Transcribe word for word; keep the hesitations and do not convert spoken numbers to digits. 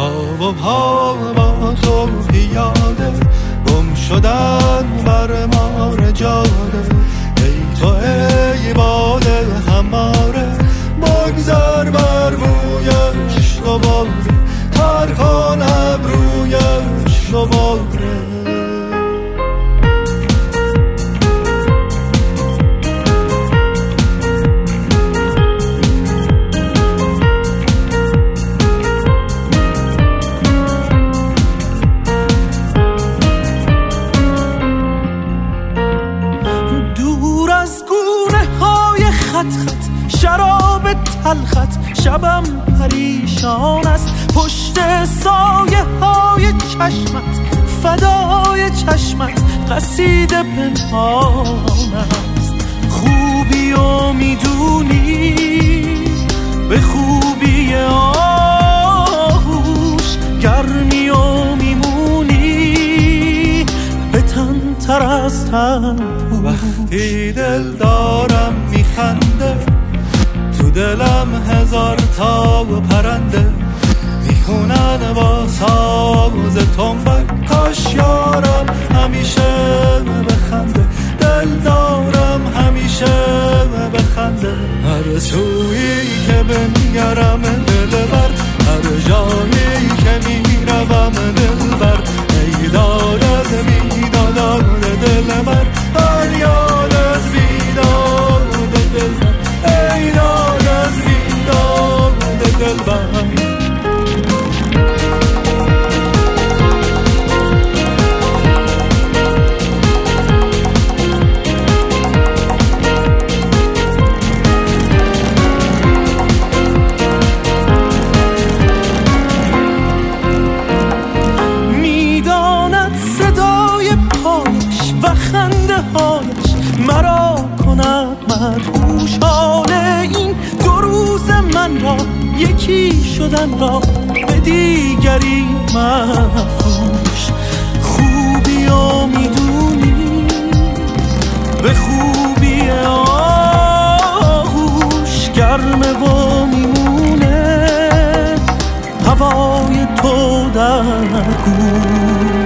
پا و پا با تو پیاده گم شدن بر مار جاده. ای تو ای باد هماره بگذر بر بویش رو باره تر کن ابرویش رو باره. شراب تلخت شبم پریشان است پشت سایه های چشمت فدای چشمت قصیده پنهان است. خوبی و میدونی به خوبی آغوش گرمی و میمونی به تن تر از تن. وقتی دل دارم میخنده تو دلم هزار تا پرنده میخونن با ساز تنبک. کاش یارم همیشه بخنده دل دارم همیشه بخنده. هر سویی که بنگرم دل بر هر جایی که میروم دل بر. ای داد از بیداد دل بر فریاد از بیداد دل بر. ای داد از بیداد دل بر. مرا کند مدهوش حال این دو روز من را یکی شدن را به دیگری مفروش. خوبی و میدونی به خوبی آغوش گرمه و میمونه هوای تو در گوش.